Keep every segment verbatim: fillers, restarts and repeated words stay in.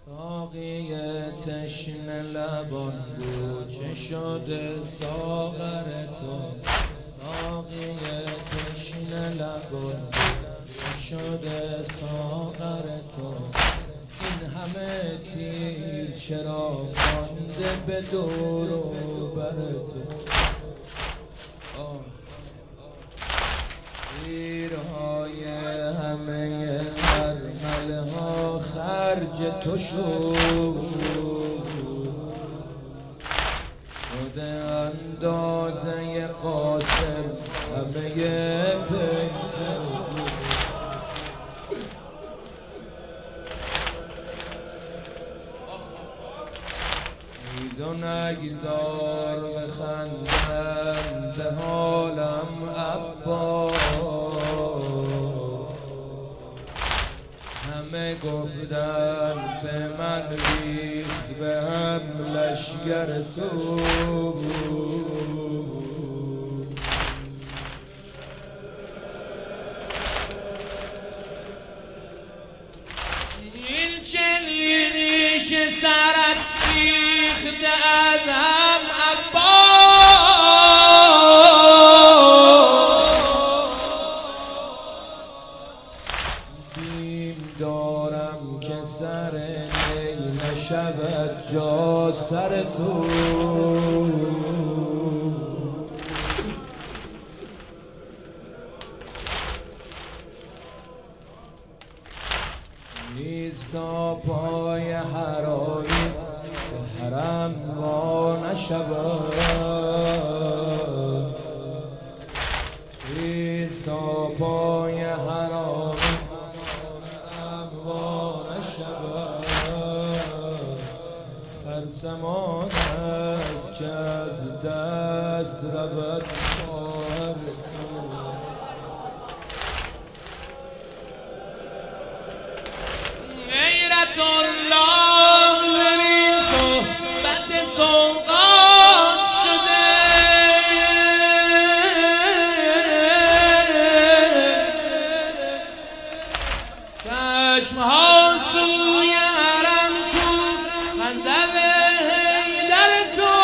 ساقی تشنه لبان بود چه شده ساغر تو. ساقی تشنه لبان بود چه شده ساغر تو. این همه تیر چرا مانده به دور و بر تو. تیرهای همه مرمله ها خرج تو شد، شده اندازه قاسم همه پنجه. ایزو نگذار بخندم به حالم عباس. همه گفتن به من ریخت به هم لشگر تو. این چنینی که سرت ریخته از هم عباس. بیم دارم که سر نی نشود جا سر تو. نیست تا پای حرامی به حرم وا نشود. نیست تا پای حرامی به حرم وا نشود. هر زمان است که از دست رود خواهر غیرت الله ببین صحبت سوقات شده. چشمها سوی حرم کو غضب حیدر تو.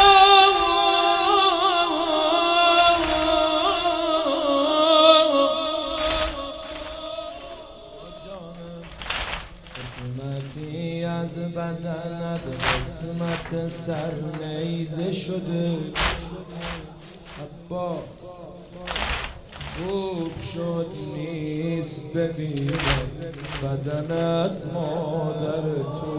قسمتی از بدنت قسمت سر نیزه شده. عباس خوب شد نیست ببینم بدنت مادر تو.